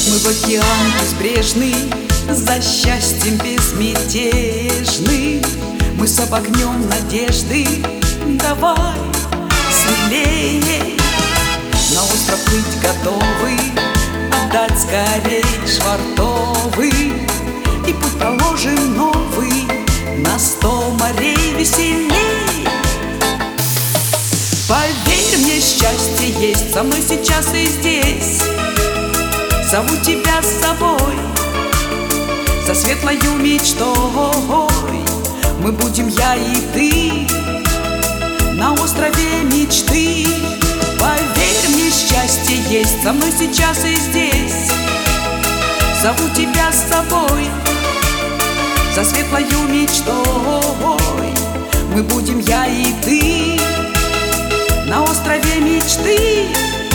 Мы в океан безбрежный, за счастьем безмятежный. Мы с огнем надежды, давай смелее. На остров плыть готовы, отдать скорей швартовый. И путь проложим новый, на 100 морей веселей. Поверь мне, счастье есть со мной сейчас и здесь. Зову тебя с собой, за светлою мечтой. Мы будем я и ты на острове мечты. Поверь мне, счастье есть со мной сейчас и здесь. Зову тебя с собой, за светлою мечтой. Мы будем я и ты на острове мечты.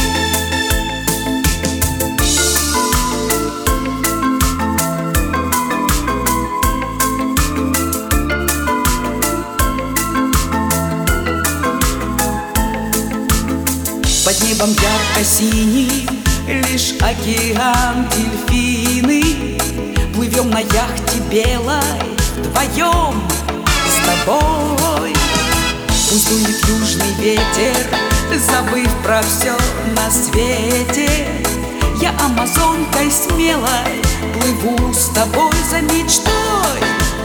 Под небом ярко-синий, лишь океан, дельфины. Плывем на яхте белой вдвоем с тобой. Пусть дует южный ветер, забыв про все на свете. Я амазонкой смелой плыву с тобой за мечтой.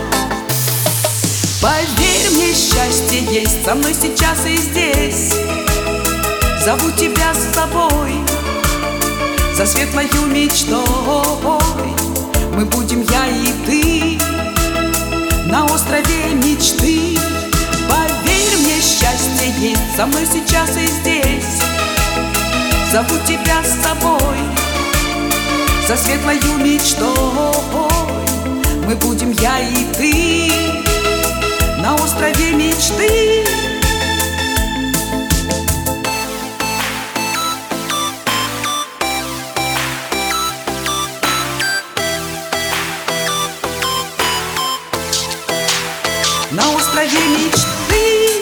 Поверь мне, счастье есть со мной сейчас и здесь. Зову тебя с собой, за светлою мечтой. Мы будем я и ты на острове мечты. Поверь мне, счастье есть со мной сейчас и здесь. Зову тебя с собой, за светлою мечтой. Мы будем я и ты на острове мечты. На острове мечты.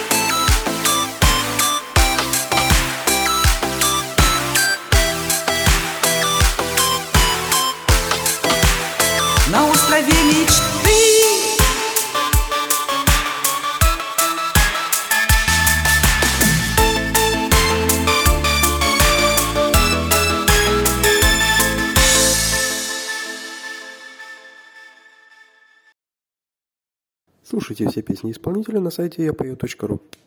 На острове мечты. Слушайте все песни исполнителя на сайте yapою.ru.